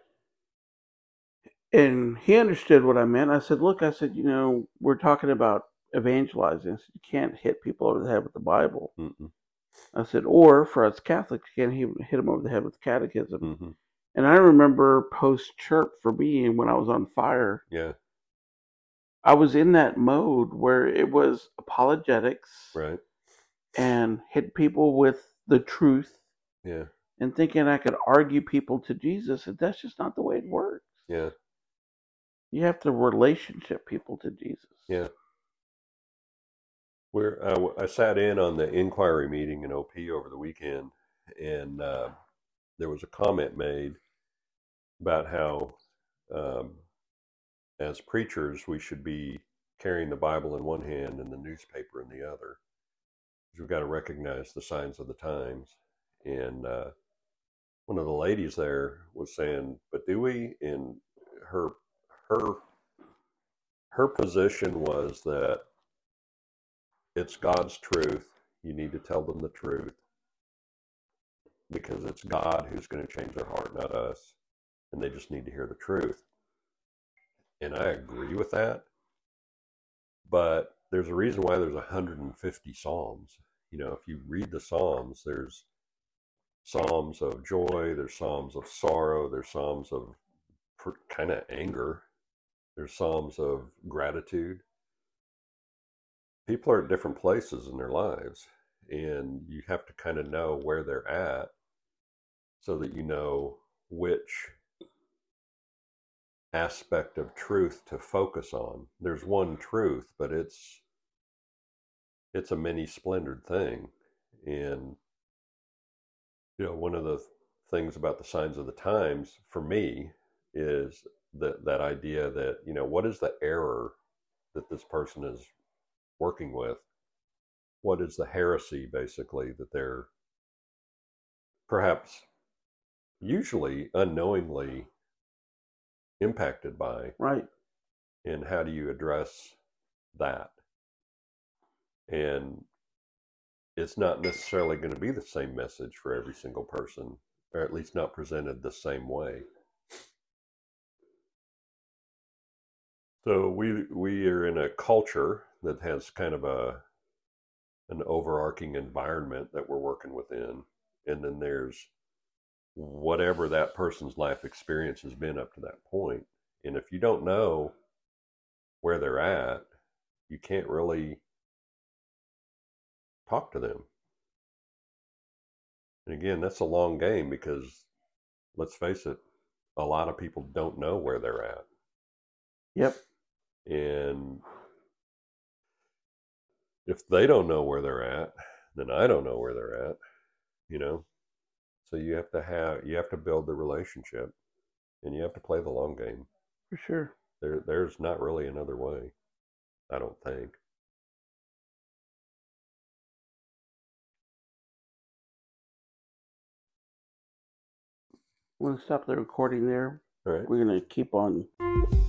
And he understood what I meant. I said, look, you know, we're talking about evangelizing. I said, you can't hit people over the head with the Bible. Mm-mm. I said, or for us Catholics, you can't hit them over the head with the catechism. Mm-hmm. And I remember post-chirp for me, when I was on fire, I was in that mode where it was apologetics, right, and hit people with the truth, and thinking I could argue people to Jesus, and that's just not the way it works. Yeah. You have to relationship people to Jesus. Yeah. I sat in on the inquiry meeting in OP over the weekend, and there was a comment made about how, as preachers, we should be carrying the Bible in one hand and the newspaper in the other. We've got to recognize the signs of the times. And one of the ladies there was saying, "But do we?" And her position was that it's God's truth. You need to tell them the truth, because it's God who's going to change their heart, not us. And they just need to hear the truth. And I agree with that. But there's a reason why there's 150 Psalms. You know, if you read the Psalms, there's Psalms of joy, there's Psalms of sorrow, there's Psalms of kind of anger, there's Psalms of gratitude. People are at different places in their lives, and you have to kind of know where they're at so that you know which aspect of truth to focus on. There's one truth, but it's a many splendored thing. And you know, one of the things about the signs of the times for me is that idea that, you know, what is the error that this person is working with? What is the heresy, basically, that they're perhaps usually unknowingly impacted by? Right. And how do you address that? And it's not necessarily going to be the same message for every single person, or at least not presented the same way. So we are in a culture that has kind of an overarching environment that we're working within, and then there's whatever that person's life experience has been up to that point. And if you don't know where they're at, you can't really talk to them. And again, that's a long game, because let's face it, a lot of people don't know where they're at. Yep. And if they don't know where they're at, then I don't know where they're at, you know? So you have to build the relationship, and you have to play the long game. For sure. There's not really another way, I don't think. I'm going to stop the recording there. All right. We're going to keep on